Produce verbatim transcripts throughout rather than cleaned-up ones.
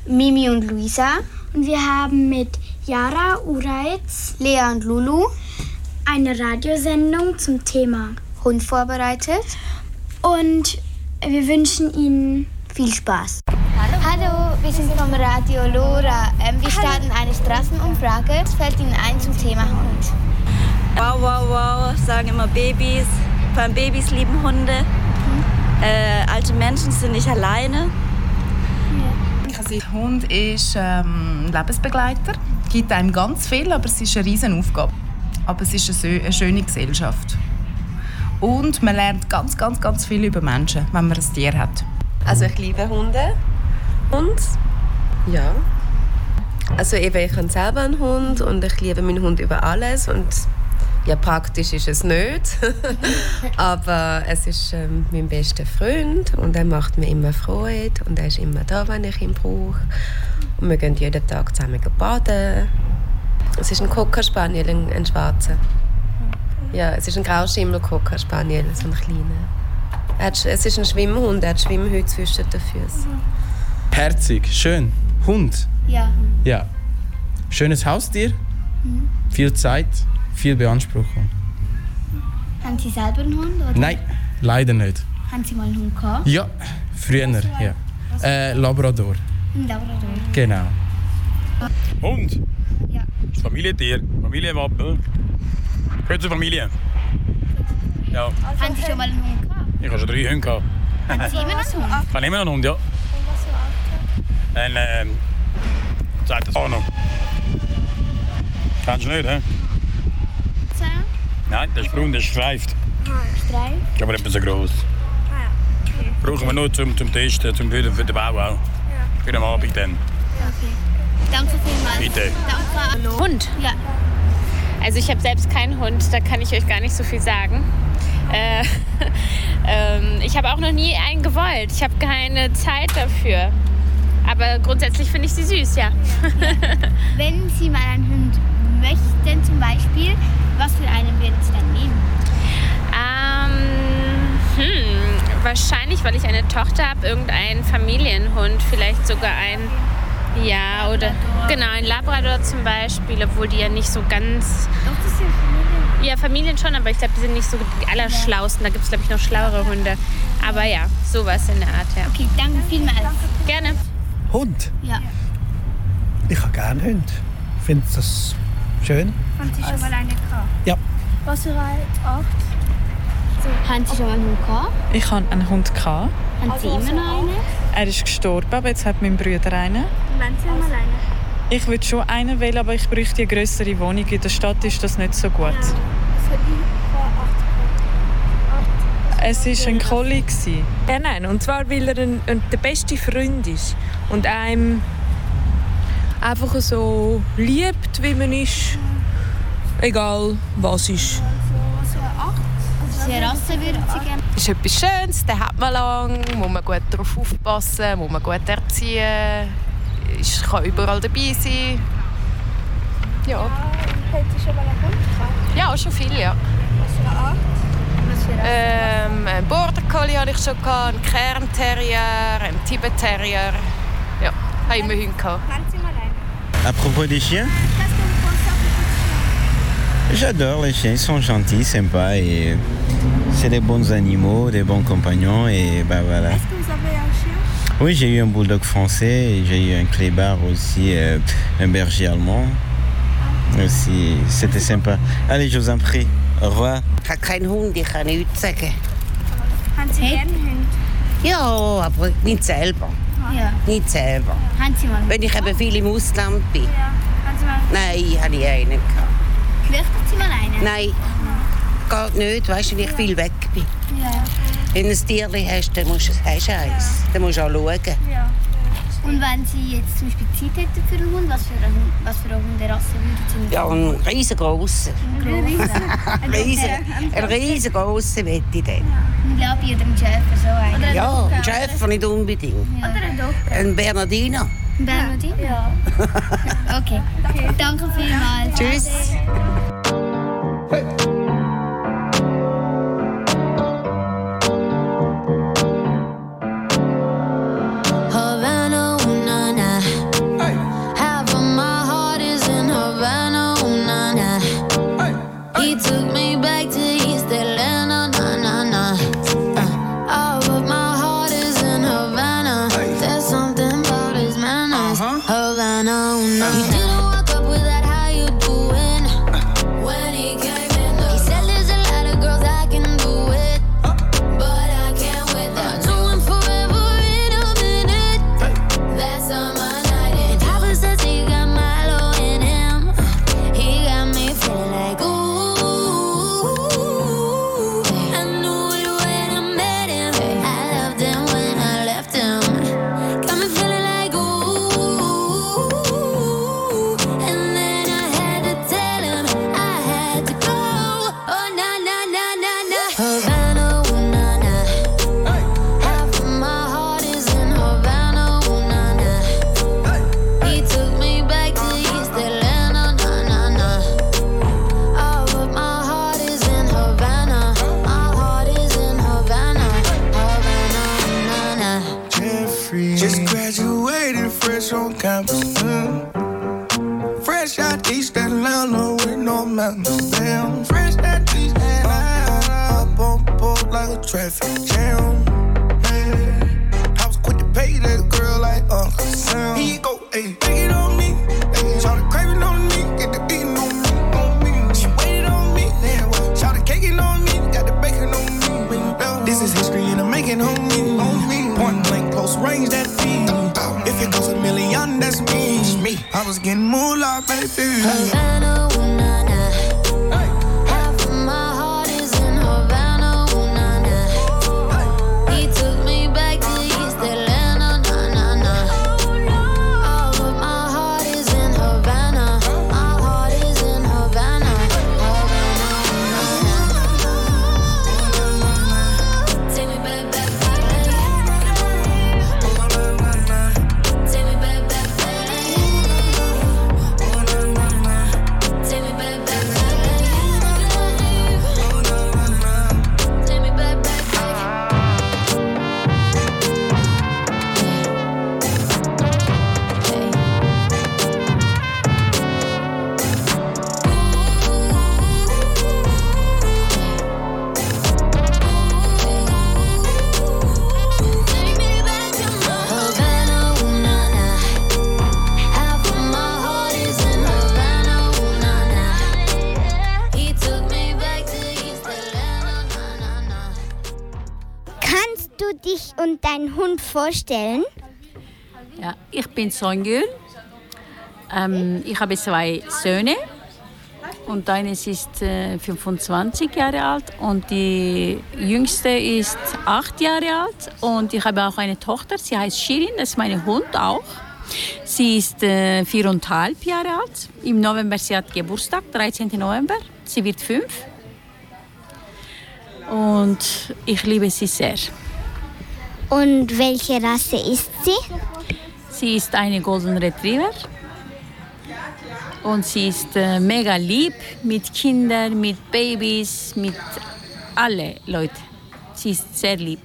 Mimi und Luisa. Und wir haben mit Yara, Uraiz, Lea und Lulu eine Radiosendung zum Thema Hund vorbereitet. Und wir wünschen Ihnen viel Spaß. Hallo, Hallo wir sind vom Radio Lora. Ähm, wir starten eine Straßenumfrage. Was fällt Ihnen ein zum Thema Hund? Wow, wow, wow, sagen immer Babys. Vor allem Babys lieben Hunde. Mhm. Äh, alte Menschen sind nicht alleine. Der Hund ist ähm, ein Lebensbegleiter, gibt einem ganz viel, aber es ist eine riesen Aufgabe. Aber es ist eine, eine schöne Gesellschaft. Und man lernt ganz, ganz, ganz viel über Menschen, wenn man ein Tier hat. Also ich liebe Hunde. Und ja, also eben, ich habe selber einen Hund und ich liebe meinen Hund über alles. Und ja, praktisch ist es nicht, aber es ist ähm, mein bester Freund und er macht mir immer Freude und er ist immer da, wenn ich ihn brauche. Und wir gehen jeden Tag zusammen baden. Es ist ein Cocker Spaniel, ein, ein schwarzer. Ja, es ist ein Grauschimmel Cocker Spaniel, so ein kleiner. Er hat, es ist ein Schwimmhund, er hat Schwimmhüte zwischen den Füßen. Herzig, schön. Hund? Ja. Ja. Schönes Haustier, Mhm. viel Zeit, viel Beanspruchung. Haben Sie selber einen Hund? Oder? Nein, leider nicht. Haben Sie mal einen Hund gehabt? Ja, früher, ja. Äh, Labrador. Ein Labrador. Genau. Hund? Ja. Das ist Familientier, Familienwappen. Gehört zur Familie. Ja. Haben Sie schon mal einen Hund gehabt? Ich habe schon drei Hunde gehabt. Haben Sie immer noch einen Hund? Ich habe immer noch einen Hund, ja. Ein, ähm, sagt das auch noch. Kennst du nicht, hä? Zehn? Nein, das ist braun, das ist gestreift. Streif? Aber etwas so gross. Ah ja. Okay. Brauchen wir nur zum, zum Testen, zum, für, für den Bau auch. Ja. Für den Abend dann. Okay. Danke vielmals. Bitte. Danke. Hund? Ja. Also ich habe selbst keinen Hund, da kann ich euch gar nicht so viel sagen. Äh, ähm, ich habe auch noch nie einen gewollt. Ich habe keine Zeit dafür. Aber grundsätzlich finde ich sie süß, ja. Ja. Wenn Sie mal einen Hund möchten zum Beispiel, was für einen würden Sie dann nehmen? Ähm, hm, wahrscheinlich, weil ich eine Tochter habe, irgendein Familienhund, vielleicht sogar ein, ja, oder genau, ein Labrador zum Beispiel, obwohl die ja nicht so ganz... Doch, das sind Familien. Ja, Familien schon, aber ich glaube, die sind nicht so die allerschlausten. Da gibt es, glaube ich, noch schlauere Hunde. Aber ja, sowas in der Art, ja. Okay, danke vielmals. Gerne. Hund? Ja. Ich habe gerne Hund. Ich finde das schön. Haben Sie schon mal eine gehabt? Ja. Was für eine Art? So. Haben Sie schon mal einen Hund gehabt? Ich hatte einen Hund. Haben Sie immer noch einen? Er ist gestorben, aber jetzt hat mein Bruder einen. Wenn Sie mal einen? Ich würde schon einen wählen, aber ich bräuchte eine grössere Wohnung. In der Stadt ist das nicht so gut. Ja. Was hat die Es war ein Collie. Ja, nein, und zwar, weil er ein, ein, der beste Freund ist und einem einfach so liebt, wie man ist, egal was ist. Welche Rasse würden Sie gerne? Das ist etwas Schönes, den hat man lang, muss man gut darauf aufpassen, muss man gut erziehen, ist, kann überall dabei sein. Ja. Haben Sie schon mal einen Hund gehabt? Ja, schon viel, ja. Was für eine Art? Was für eine Rasse? Ähm, einen Border Collie hatte ich schon, gehabt, einen Cairn Terrier, einen Tibet Terrier. Ja, habe ich immer Hunde gehabt. Haben Sie mal einen? À propos des chiens, Qu'est-ce que vous pensez à propos des chiens? j'adore les chiens, ils sont gentils, sympas et c'est des bons animaux, des bons compagnons et bah voilà. Est-ce que vous avez un chien? Oui, j'ai eu un bulldog français et j'ai eu un clébard aussi, euh, un berger allemand. Aussi, c'était sympa. Allez, je vous en prie. Au revoir. Ich habe keinen Hund, ich kann nichts sagen. Haben Sie gerne einen Hund? Ja, aber nicht selber. Ja. Nicht selber. Haben Sie mal einen Wenn ich eben viel im Ausland bin. Ja. Haben Sie mal Nein, habe ich einen gehabt. Möchten Sie mal einen? Nein, geht nicht, weißt du, wenn ich viel weg bin. Ja. Wenn du ein Tierchen hast, dann musst du hast du eins. Dann musst du auch schauen. Ja. Und wenn Sie jetzt zum Beispiel Zeit hätten für einen Hund, was für eine, Hund, was für eine Hunderasse würden Sie nehmen? Ja, einen riesengroßen. Ein Riesen. Ein riesen, ein riesengroßen möchte ich dann. Ein Gabi oder ein Schäfer, so einen. Ja, ein Schäfer nicht unbedingt. Ja. Oder ein Doktor. Ein Bernardiner. Ein Bernardiner? Ja. Okay. Okay. Danke vielmals. Tschüss. Hey. Havana, una, na. na. He didn't walk up with that, how you doing? When he came in, he said there's a lot of girls I can do it, but I can't with them. Two and forever in a minute. That's on my night. And Papa says he got Milo in him. He got me feeling like ooh. I knew it when I met him. I loved him when I left him. Got me feeling like ooh. And then I had to tell him I had to go. Oh na na na na na. Havana, ooh na na. Half of my heart is in Havana, ooh na na. He took me back to East Atlanta, na na na. All of my heart is in Havana. My heart is in Havana, Havana, na na. Jeffrey. Just graduated fresh on campus. Mm. Fresh out East Atlanta with no mountains. Damn. Fresh out East Atlanta. Up on board like a traffic jam. Yeah. I was quick to pay that girl like Uncle Sam. Here you go, ayy. Take it on me. Ayy. Shout the craving on me. Get the beating on me. On me. She waited on me. Yeah, well, shout the caking on me. Got the bacon on me. This is history and I'm making on me. On me. Point blank, close range, that feed. If it goes a million, that's me. me. I was getting moolah, baby. Havana, ooh na na. Half of my heart is in Havana, ooh na na. He took me back to East Atlanta, na na na. All of my heart is in Havana. My heart is in Havana, Havana, ooh na na. Take me back, back, back. Take me back, back, back. Take me back, back, back. Take me back, back, back. Havana, ooh na na. Half of my heart is in Havana, ooh na na. He took me back to East Atlanta, na na na. Kannst du dich und deinen Hund vorstellen? Ja, ich bin Songül. Ähm, ich habe zwei Söhne und eines ist äh, fünfundzwanzig Jahre alt und die jüngste ist acht Jahre alt und ich habe auch eine Tochter, sie heißt Shirin, das ist mein Hund auch. Sie ist äh, viereinhalb Jahre alt. Im November, sie hat Geburtstag, dreizehnten November. Sie wird fünf. Und ich liebe sie sehr. Und welche Rasse ist sie? Sie ist eine Golden Retriever. Und sie ist äh, mega lieb mit Kindern, mit Babys, mit allen Leuten. Sie ist sehr lieb.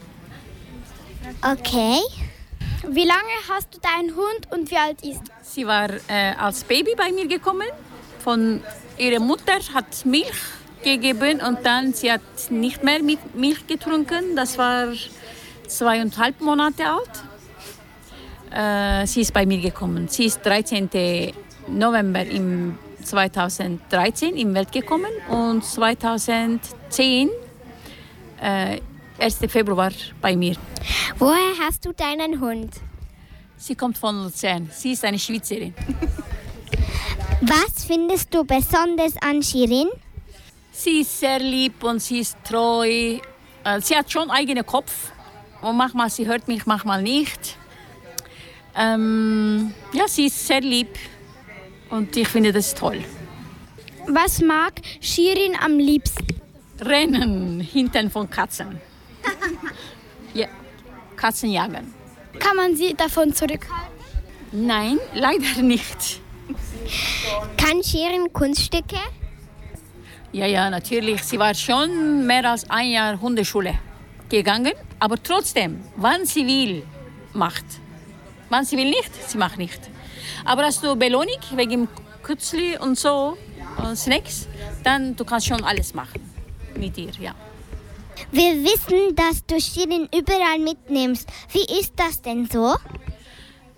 Okay. Wie lange hast du deinen Hund und wie alt ist er? Sie war äh, als Baby bei mir gekommen. Von ihrer Mutter hat Milch gegeben und dann sie hat nicht mehr mit Milch getrunken. Das war zweieinhalb Monate alt. Äh, sie ist bei mir gekommen. Sie ist dreizehnten November im zweitausenddreizehn in die Welt gekommen und zweitausendzehn äh, ersten Februar bei mir. Woher hast du deinen Hund? Sie kommt von Luzern. Sie ist eine Schweizerin. Was findest du besonders an Shirin? Sie ist sehr lieb und sie ist treu. Äh, Sie hat schon einen eigenen Kopf. Und manchmal sie hört mich, manchmal nicht. Ähm, ja, sie ist sehr lieb. Und ich finde das toll. Was mag Shirin am liebsten? Rennen hinten von Katzen. Ja, Katzen jagen. Kann man sie davon zurückhalten? Nein, leider nicht. Kann Shirin Kunststücke? Ja, ja, natürlich. Sie war schon mehr als ein Jahr Hundeschule gegangen. Aber trotzdem, wann sie will, macht. Wann sie will nicht, sie macht nicht. Aber hast du Belohnung wegen Kützli und so, und Snacks, dann du kannst schon alles machen mit ihr, ja. Wir wissen, dass du Shirin überall mitnimmst. Wie ist das denn so?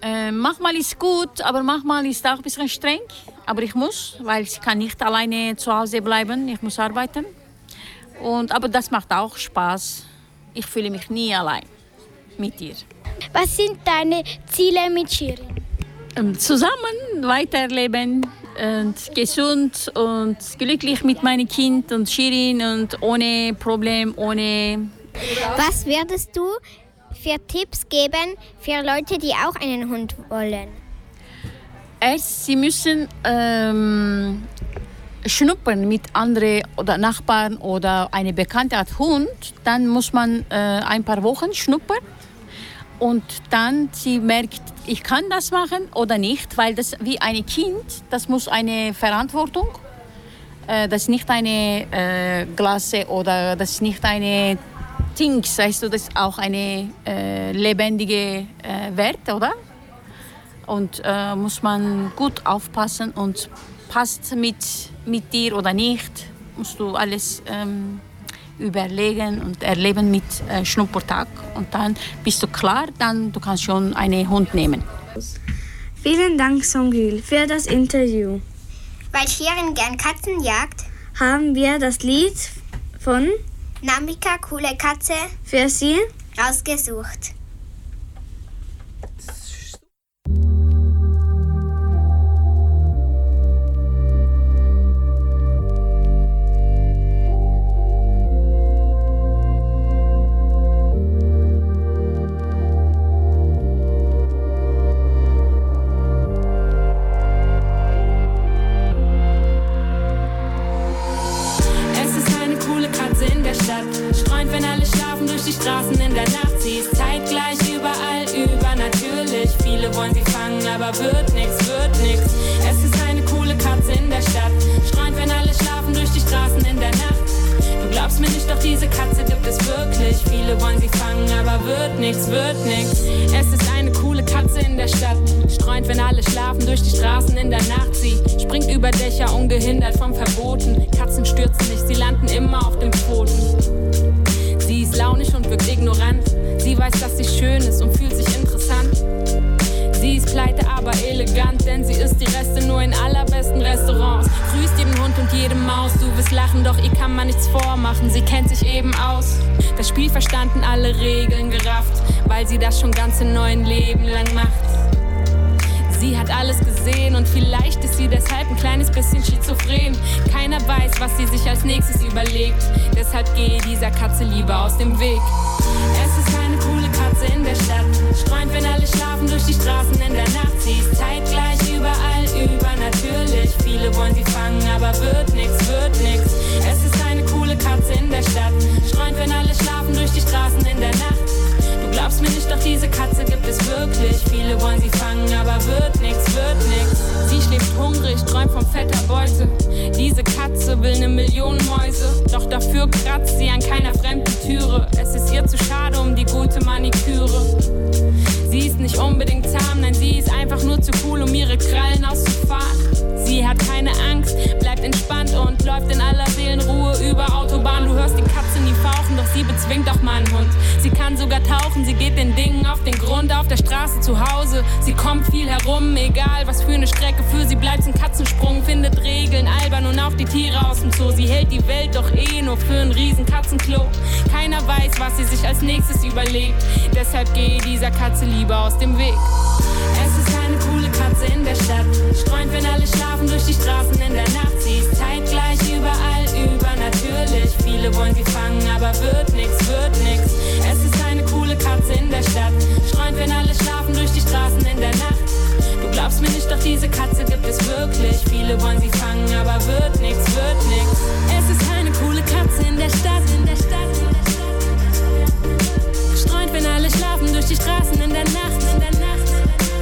Äh, manchmal ist es gut, aber manchmal ist es auch ein bisschen streng. Aber ich muss, weil ich kann nicht alleine zu Hause bleiben. Ich muss arbeiten. Und, aber das macht auch Spaß. Ich fühle mich nie allein mit ihr. Was sind deine Ziele mit Shirin? Ähm, zusammen weiterleben und gesund und glücklich mit meinem Kind und Shirin und ohne Problem, ohne... Was würdest du für Tipps geben für Leute, die auch einen Hund wollen? Erst, sie müssen ähm, schnuppern mit anderen oder Nachbarn oder eine Bekannte hat Hund. Dann muss man äh, ein paar Wochen schnuppern. Und dann sie merkt, ich kann das machen oder nicht, weil das wie ein Kind, das muss eine Verantwortung. Äh, das ist nicht eine äh, Klasse oder das ist nicht eine Dings, weißt du, das ist auch eine äh, lebendige äh, Wert, oder? Und äh, muss man gut aufpassen und passt mit, mit dir oder nicht, musst du alles ähm, überlegen und erleben mit äh, Schnuppertag. Und dann bist du klar, dann du kannst schon einen Hund nehmen. Vielen Dank, Songül, für das Interview. Weil Shirin gern Katzen jagt, haben wir das Lied von Namika, coole Katze, für Sie rausgesucht. Straßen in der Nacht, sie ist zeitgleich überall, übernatürlich. Viele wollen sie fangen, aber wird nix, wird nix. Es ist eine coole Katze in der Stadt, streunt, wenn alle schlafen durch die Straßen in der Nacht. Du glaubst mir nicht, doch diese Katze gibt es wirklich. Viele wollen sie fangen, aber wird nix, wird nix. Es ist eine coole Katze in der Stadt, streunt, wenn alle schlafen durch die Straßen in der Nacht. Sie springt über Dächer, ungehindert vom Verboten. Katzen stürzen nicht, sie landen immer auf den Pfoten. Sie ist launisch und wirkt ignorant. Sie weiß, dass sie schön ist und fühlt sich interessant. Sie ist pleite, aber elegant, denn sie isst die Reste nur in allerbesten Restaurants. Grüßt jedem Hund und jede Maus. Du wirst lachen, doch ihr kann man nichts vormachen. Sie kennt sich eben aus. Das Spiel verstanden, alle Regeln gerafft, weil sie das schon ganze neun Leben lang macht. Sie hat alles gesehen und vielleicht ist sie deshalb ein kleines bisschen schizophren. Keiner weiß, was sie sich als nächstes überlegt. Deshalb gehe dieser Katze lieber aus dem Weg. Es ist eine coole Katze in der Stadt, streunt, wenn alle schlafen durch die Straßen in der Nacht. Sie ist zeitgleich überall, übernatürlich. Viele wollen sie fangen, aber wird nix, wird nix. Es ist eine coole Katze in der Stadt, streunt, wenn alle schlafen durch die Straßen in der Nacht. Du glaubst mir nicht, doch diese Katze gibt es wirklich. Viele wollen sie fangen, aber wird nix, wird nix. Sie schläft hungrig, träumt von fetter Beute. Diese Katze will ne Million Mäuse, doch dafür kratzt sie an keiner fremden Türe. Es ist ihr zu schade um die gute Maniküre. Sie ist nicht unbedingt zahm, nein, sie ist einfach nur zu cool, um ihre Krallen auszufahren. Sie hat keine Angst, bleibt entspannt und läuft in aller Seelenruhe über Autobahn. Du hörst die Katze nie fauchen, doch sie bezwingt auch mal einen Hund. Sie kann sogar tauchen, sie geht den Dingen auf den Grund, auf der Straße zu Hause. Sie kommt viel herum, egal was für eine Strecke, für sie bleibt's ein Katzensprung. Findet Regeln, albern und auch die Tiere aus dem Zoo. Sie hält die Welt doch eh nur für ein riesen Katzenklo. Keiner weiß, was sie sich als nächstes überlegt, deshalb gehe dieser Katze lieber aus dem Weg. Es ist eine coole Katze in der Stadt, streunt, wenn alle schlafen durch die Straßen in der Nacht. Sie ist zeitgleich überall, übernatürlich. Viele wollen sie fangen, aber wird nix, wird nix. Es ist eine coole Katze in der Stadt, streunt, wenn alle schlafen durch die Straßen in der Nacht. Du glaubst mir nicht, doch diese Katze gibt es wirklich. Viele wollen sie fangen, aber wird nix, wird nix. Es ist eine coole Katze in der Stadt, in der Stadt, in der Stadt. Streunt, wenn alle schlafen durch die Straßen in der Nacht, in der Nacht.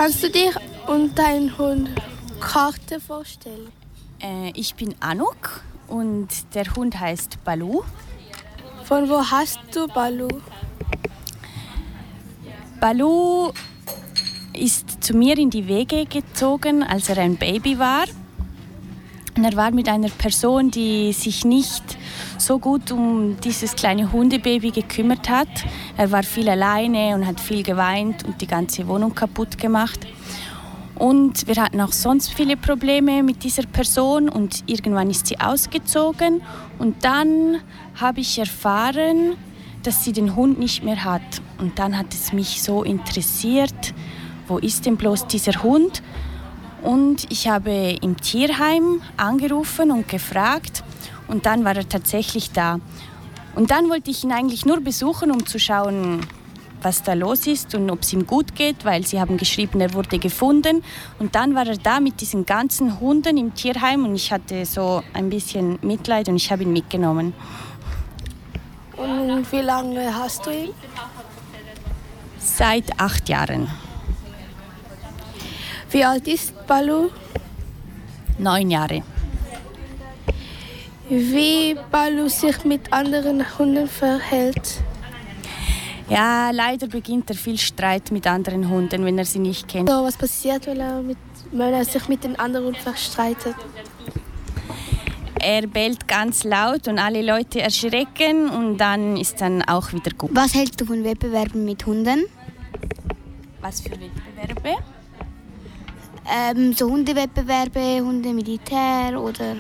Kannst du dich und deinen Hund Karte vorstellen? Äh, ich bin Anuk und der Hund heißt Balu. Von wo hast du Balu? Balu ist zu mir in die Wege gezogen, als er ein Baby war. Und er war mit einer Person, die sich nicht so gut um dieses kleine Hundebaby gekümmert hat. Er war viel alleine und hat viel geweint und die ganze Wohnung kaputt gemacht. Und wir hatten auch sonst viele Probleme mit dieser Person und irgendwann ist sie ausgezogen. Und dann habe ich erfahren, dass sie den Hund nicht mehr hat. Und dann hat es mich so interessiert, wo ist denn bloß dieser Hund? Und ich habe im Tierheim angerufen und gefragt und dann war er tatsächlich da. Und dann wollte ich ihn eigentlich nur besuchen, um zu schauen, was da los ist und ob es ihm gut geht, weil sie haben geschrieben, er wurde gefunden. Und dann war er da mit diesen ganzen Hunden im Tierheim und ich hatte so ein bisschen Mitleid und ich habe ihn mitgenommen. Und wie lange hast du ihn? Seit acht Jahren. Wie alt ist Balu? Neun Jahre. Wie Balu sich mit anderen Hunden verhält? Ja, leider beginnt er viel Streit mit anderen Hunden, wenn er sie nicht kennt. So, was passiert, wenn er, mit, wenn er sich mit den anderen Hunden verstreitet? Er bellt ganz laut und alle Leute erschrecken und dann ist dann auch wieder gut. Was hältst du von Wettbewerben mit Hunden? Was für Wettbewerbe? Ähm, so Hundewettbewerbe, Hundemilitär oder...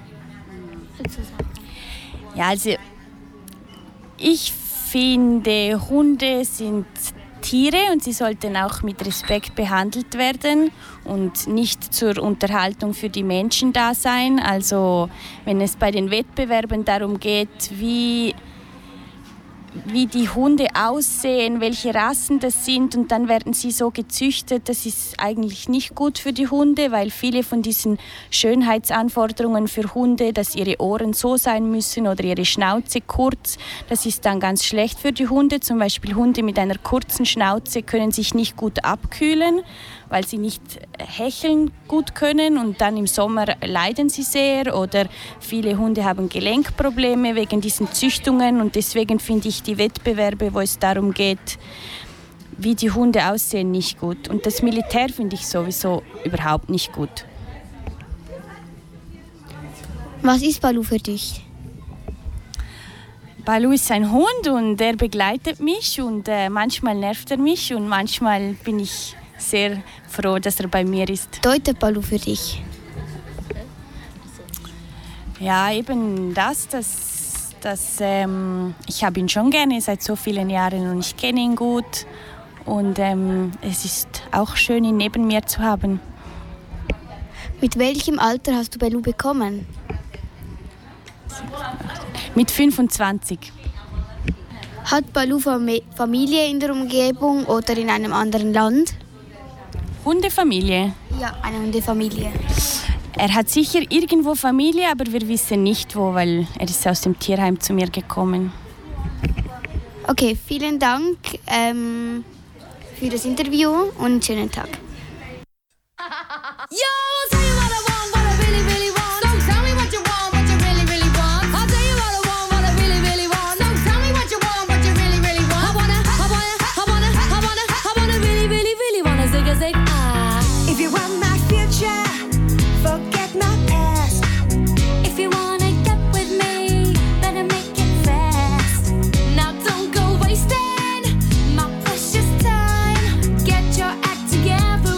Ja, also ich finde, Hunde sind Tiere und sie sollten auch mit Respekt behandelt werden und nicht zur Unterhaltung für die Menschen da sein. Also wenn es bei den Wettbewerben darum geht, wie wie die Hunde aussehen, welche Rassen das sind und dann werden sie so gezüchtet, das ist eigentlich nicht gut für die Hunde, weil viele von diesen Schönheitsanforderungen für Hunde, dass ihre Ohren so sein müssen oder ihre Schnauze kurz, das ist dann ganz schlecht für die Hunde. Zum Beispiel Hunde mit einer kurzen Schnauze können sich nicht gut abkühlen, weil sie nicht hecheln gut können und dann im Sommer leiden sie sehr oder viele Hunde haben Gelenkprobleme wegen diesen Züchtungen und deswegen finde ich die Wettbewerbe, wo es darum geht, wie die Hunde aussehen, nicht gut. Und das Militär finde ich sowieso überhaupt nicht gut. Was ist Balu für dich? Balu ist ein Hund und er begleitet mich und äh, manchmal nervt er mich und manchmal bin ich sehr froh, dass er bei mir ist. Bedeutet Balu für dich? Ja, eben das, dass, dass ähm, ich habe ihn schon gerne seit so vielen Jahren und ich kenne ihn gut und ähm, es ist auch schön, ihn neben mir zu haben. Mit welchem Alter hast du Balu bekommen? Mit fünfundzwanzig. Hat Balu Familie in der Umgebung oder in einem anderen Land? Hundefamilie? Ja, eine Hundefamilie. Er hat sicher irgendwo Familie, aber wir wissen nicht wo, weil er ist aus dem Tierheim zu mir gekommen. Okay, vielen Dank ähm, für das Interview und einen schönen Tag. Yo, I'll tell you what I want, what I really, really want. So tell me what you want, what you really, really want. I'll tell you what I want, what I really, really want. So tell me what you want, what you really, really want. I wanna, I wanna, I wanna, I wanna, I wanna really, really, really wanna zig a zig ah. If you want my future, forget my past. If you wanna get with me, better make it fast. Now don't go wasting my precious time. Get your act together.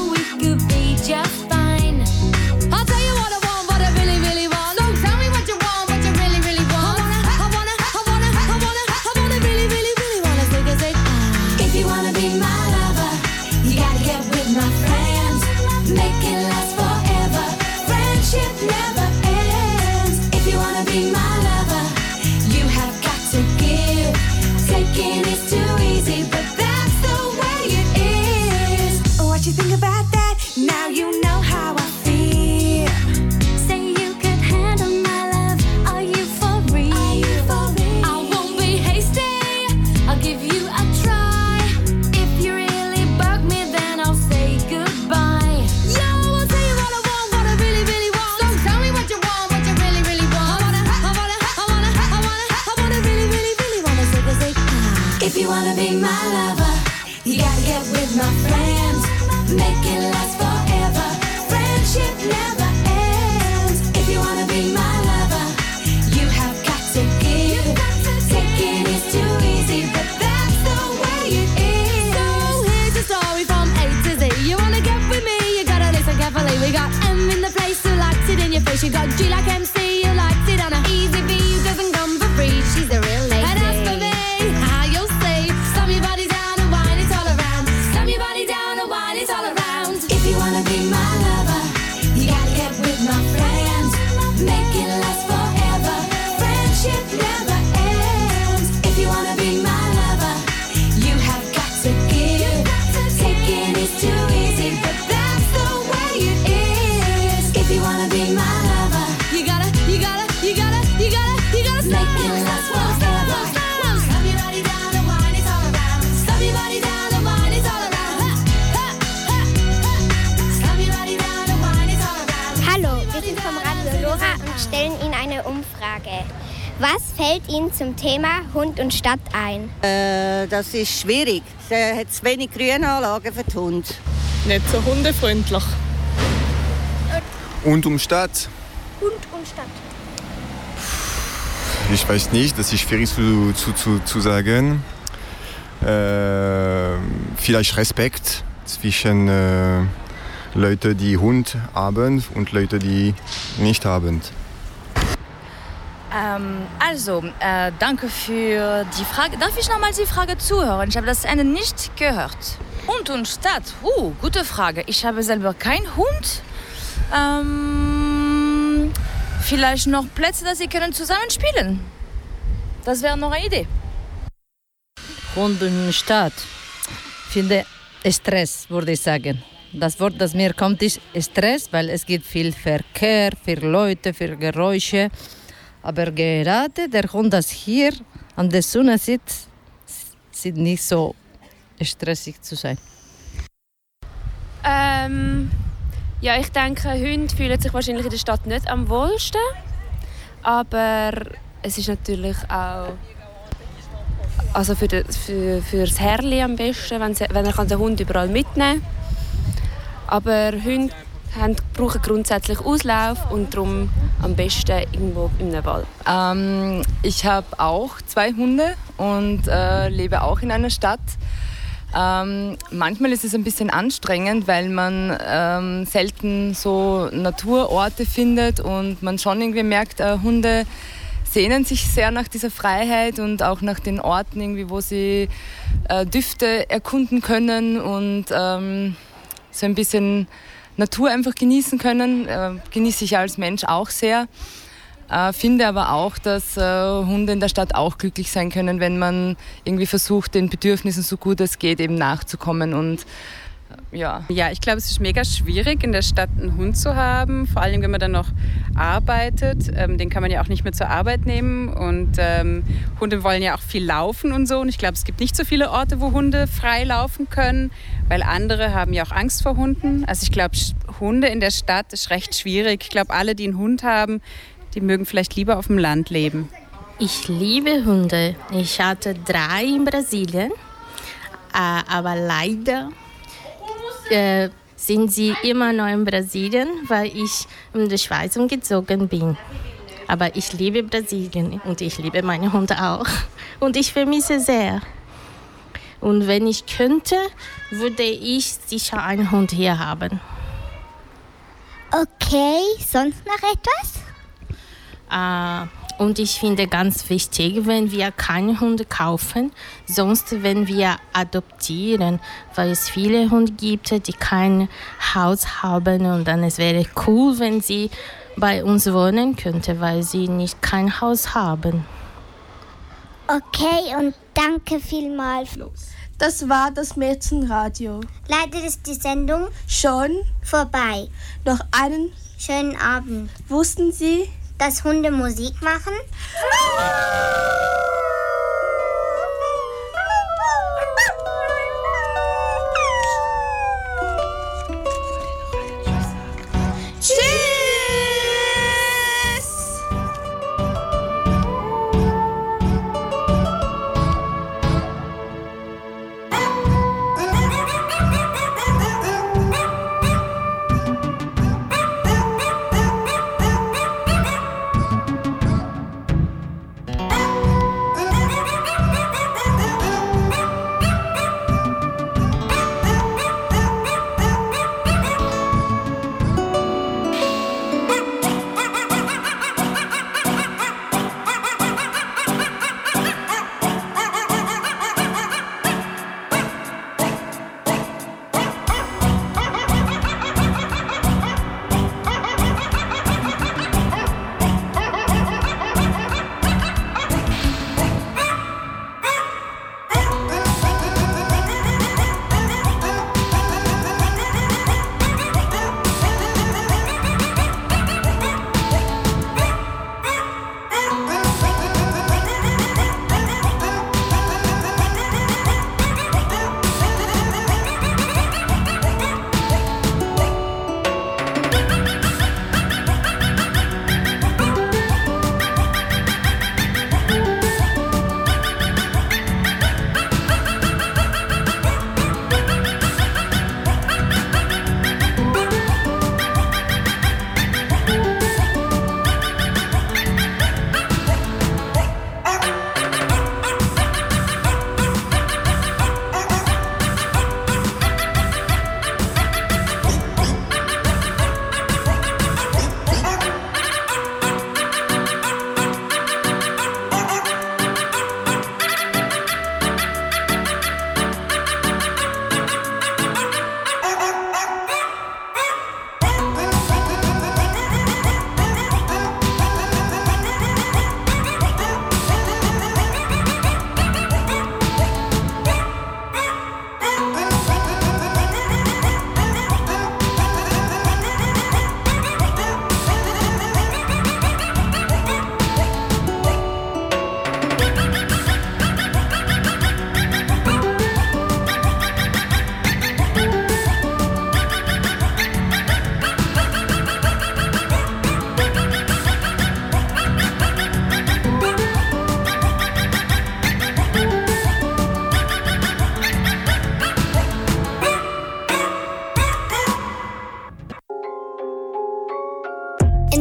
make it last forever. Friendship never ends. If you wanna be my lover, you have got to give. Taking is too easy, but that's the way it is. So here's the story from A to Z. You wanna get with me, you gotta listen carefully. We got M in the place who likes it in your face. You got G like M C, who likes it on a easy V, who doesn't come for free. She's a real lady. And as for me, how you'll see, slam your body down and wine it all around. Slam your body down and wine it all around. If you wanna be my lover, you gotta get with my friends. Make it last forever. Friendship never ends. If you wanna be my lover, you have got to give. Taking is too easy, but that's the way it is. If you wanna be my lover, you gotta, you gotta, you gotta, you gotta, you gotta make it last forever. Slam your body down and wine it all around. Slam your body down and wine it all around. Ha, ha, ha, ha. Slam your body down and wine it all around. Hallo, wir sind vom Radio Lora und stellen Ihnen eine Umfrage. Was fällt Ihnen zum Thema Hund und Stadt ein? Äh, das ist schwierig. Es hat zu wenig Grünanlagen für die Hunde. Nicht so hundefreundlich. Und um Stadt? Hund und Stadt. Ich weiß nicht, das ist schwierig zu, zu, zu, zu sagen. Äh, vielleicht Respekt zwischen äh, Leuten, die Hund haben und Leuten, die nicht haben. Ähm, also, äh, danke für die Frage. Darf ich nochmal die Frage zuhören? Ich habe das Ende nicht gehört. Hund und Stadt? Uh, gute Frage. Ich habe selber keinen Hund. Ähm, vielleicht noch Plätze, dass sie können zusammen spielen. Das wäre noch eine Idee. Hund und Stadt. Finde Stress, würde ich sagen. Das Wort, das mir kommt, ist Stress, weil es gibt viel Verkehr, viele Leute, viele Geräusche. Aber gerade der Hund, das hier an der Sonne sitzt, sieht nicht so stressig zu sein. Ähm, ja, ich denke, Hunde fühlen sich wahrscheinlich in der Stadt nicht am wohlsten. Aber es ist natürlich auch also für, de, für, für das Herrli am besten, wenn, sie, wenn er kann den Hund überall mitnehmen kann. Aber Hunde haben, brauchen grundsätzlich Auslauf und darum am besten irgendwo in einem Wald. Ähm, ich habe auch zwei Hunde und äh, lebe auch in einer Stadt. Ähm, manchmal ist es ein bisschen anstrengend, weil man ähm, selten so Naturorte findet und man schon irgendwie merkt, äh, Hunde sehnen sich sehr nach dieser Freiheit und auch nach den Orten, irgendwie, wo sie äh, Düfte erkunden können und ähm, so ein bisschen Natur einfach genießen können. Äh, genieße ich als Mensch auch sehr. Äh, finde aber auch, dass äh, Hunde in der Stadt auch glücklich sein können, wenn man irgendwie versucht, den Bedürfnissen so gut es geht eben nachzukommen. Und äh, ja. Ja, ich glaube, es ist mega schwierig, in der Stadt einen Hund zu haben. Vor allem, wenn man dann noch arbeitet. Ähm, den kann man ja auch nicht mehr zur Arbeit nehmen. Und ähm, Hunde wollen ja auch viel laufen und so. Und ich glaube, es gibt nicht so viele Orte, wo Hunde frei laufen können, weil andere haben ja auch Angst vor Hunden. Also ich glaube, Hunde in der Stadt ist recht schwierig. Ich glaube, alle, die einen Hund haben, die mögen vielleicht lieber auf dem Land leben. Ich liebe Hunde. Ich hatte drei in Brasilien, äh, aber leider äh, sind sie immer noch in Brasilien, weil ich in die Schweiz umgezogen bin. Aber ich liebe Brasilien und ich liebe meine Hunde auch. Und ich vermisse sehr. Und wenn ich könnte, würde ich sicher einen Hund hier haben. Okay, sonst noch etwas? Uh, und ich finde ganz wichtig, wenn wir keine Hunde kaufen, sonst wenn wir adoptieren, weil es viele Hunde gibt, die kein Haus haben und dann es wäre cool, wenn sie bei uns wohnen könnten, weil sie nicht kein Haus haben. Okay, und danke vielmals. Das war das Mädchenradio. Leider ist die Sendung schon vorbei. Noch einen schönen Abend. Wussten Sie, dass Hunde Musik machen?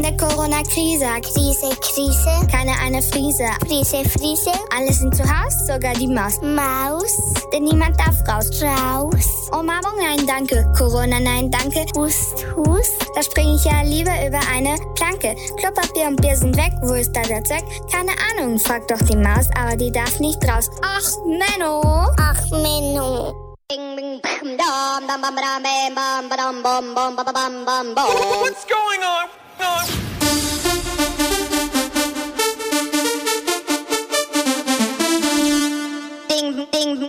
der Corona-Krise. Krise, Krise, keine eine Friese. Friese, Friese, alle sind zu Hause, sogar die Maus. Maus, denn niemand darf raus. Raus. Umarmung, nein, danke. Corona, nein, danke. Hust, Hust, da spring ich ja lieber über eine Planke. Klopapier und Bier sind weg, wo ist da der Zweck? Keine Ahnung, fragt doch die Maus, aber die darf nicht raus. Ach, Menno. Ach, Menno. What's going on? Ding, ding.